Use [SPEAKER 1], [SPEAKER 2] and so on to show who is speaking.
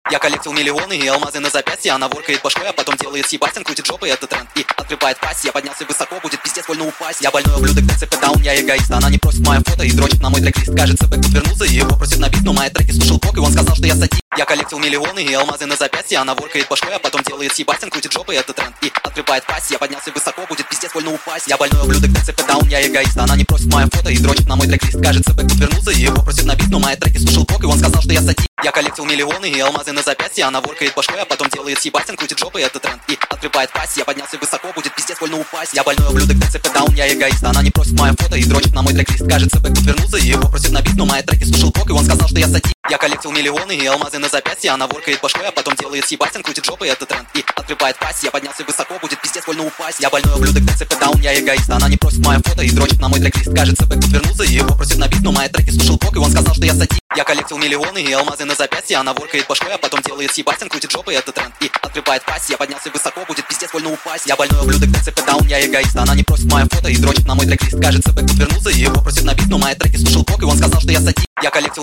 [SPEAKER 1] Я коллектил миллионы и алмазы на запястье. Она воркает башкой, а потом делает съебасин, крутит жопой, это тренд и открывает пасть. Я поднялся высоко, будет пиздец больно упасть. Я больной ублюдок, ДЦП даун, я эгоист. Она не просит мое фото и дрочит на мой трек-лист. Кажется, Бэк вернулся и его просит на бит, но мои треки слушал Бог, и он сказал, что я садист. Я коллектил миллионы и алмазы на запястье. Она воркает башкой, а потом делает съебасин, крутит жопой, это тренд и открывает пасть. Я поднялся высоко, будет пиздец больно упасть. Я больной ублюдок, ДЦП даун, я эгоист. Она не просит мое фото и дрочит на мой трек-лист. Кажется, Бэк вернулся и его просит на бит, но мои треки слушал Бог, и он сказал, что я садист. Я коллектил миллионы и алмазы на запястье. Она воркает башкой, а потом делает съебасин, крутит жопой, это тренд и открывает пасть. Я поднялся высоко, будет пиздец больно упасть. Я больной ублюдок, ДЦП даун, я эгоист. Она не просит мое фото и дрочит на мой трек-лист. Кажется, Бэк вернулся и его просит на бит, но мои треки слушал Бог, и он сказал, что я садист. Я коллектил миллионы и алмазы на запястье. Она воркает башкой, а потом делает съебасин, крутит жопой, это тренд и открывает пасть. Я поднялся высоко, будет пиздец больно упасть. Я больной ублюдок, ДЦП даун, я эгоист. Она не просит мое фото и дрочит на мой трек-лист. Кажется, Бэк вернулся и его просит на бит, но мои треки слушал Бог, и он сказал, что я садист. Я коллектил миллионы и алмазы на запястье. Она воркает башкой, а потом делает съебасин, крутит жопой, это тренд и открывает пасть. Я поднялся высоко, будет пиздец больно упасть. Я больной ублюдок, ДЦП даун, я эгоист. Она не просит мое фото и дрочит на мой трек-лист. Кажется, Бэк вернулся и его просит на бит, но мои треки слушал Бог, и он сказал, что я садист. Я коллектил